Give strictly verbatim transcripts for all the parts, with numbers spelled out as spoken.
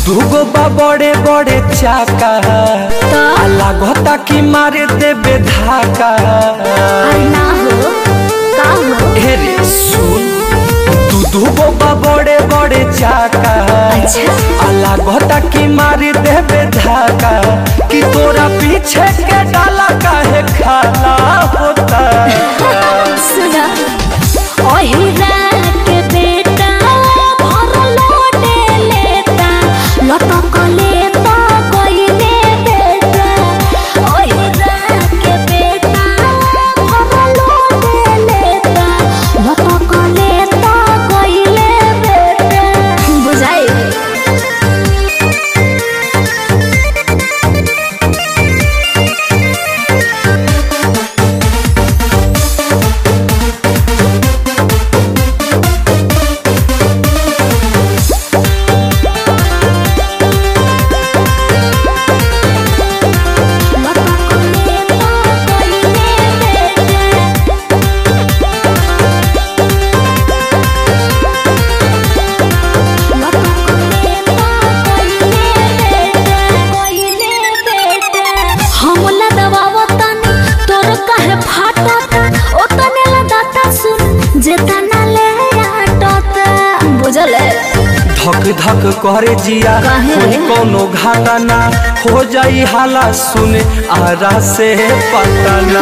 दूगो बा बड़े बड़े चाका लागता कि मारे देबे धाका। ना हो का हो रे सुन तू दूगो बा बड़े बड़े चाका अच्छा लागता कि मारे देबे धाका कि तोरा पीछे के डाला काहे खाला होता। सुना ओही रात बेटा भर लोटे लेता लटक लेता कोइले बेटा। ओही रात बेटा भर लोटे लेता लटक लेता कोइले बेटा। बुझाई धक धक करे जिया कोई कोनो घाटा ना हो जाई हाला सुने आरा से पता ना।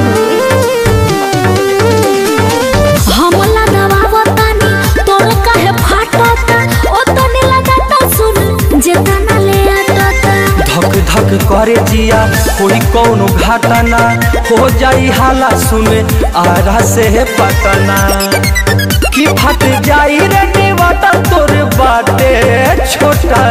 हमला दबावतानी तोर काहे फाटता ओ तने लगाता सुन जेतना ले आटता। धक धक करे जिया कोई कोनो घाटा ना हो जाई हाला सुने आरा से पता ना कि फट जाई रे निवाटा तोर बाटे छोटा।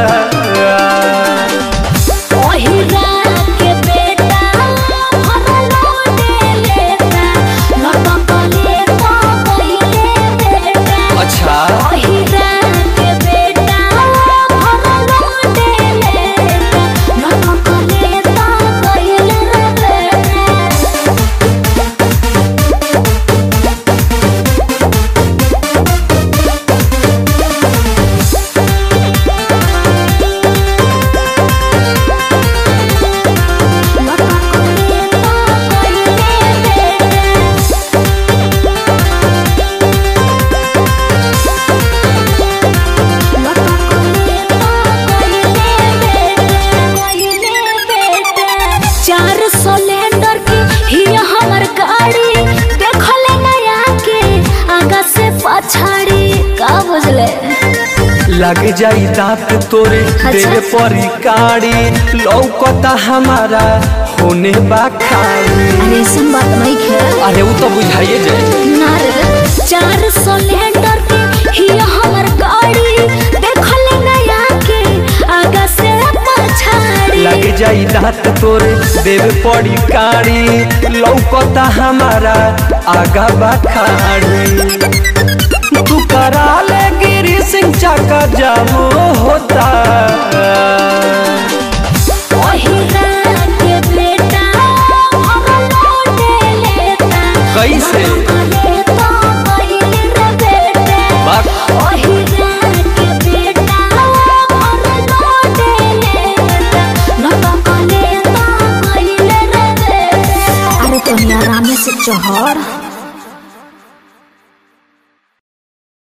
ओही रात के बेटा भर लोटे लेता लटक लेता कोइले बेटा। अच्छा ओही रात के बेटा भर लोटे लेता लटक लेता कोइले बेटा। चार सिलेंडर की ही हमर गाड़ी देखले नया के आगा से पछाड़ी का बुझले। लग जाई दांत तोरे देवे परी काड़ी लौकता हमारा होने बा खाली। अरे सुन बात नहीं खे अरे वो तो बुझाइए जाए ना रे। चार सिलेंडर की ही हमर गाड़ी देखले नया के आगा से पछाड़ी। लग जाई दांत तोरे देवे पड़ी काड़ी लौकता हमारा आगा बा खाड़ी। तू करा ले गिरी सिंह चाका जामो होता। ओही रात के बेटा भर लोटे लेता कैसे लेता कोइले बेटा। बात ओही रात के बेटा भर लोटे लेता लटक लेता कोइले बेटा। अरे तो आराम से चढ़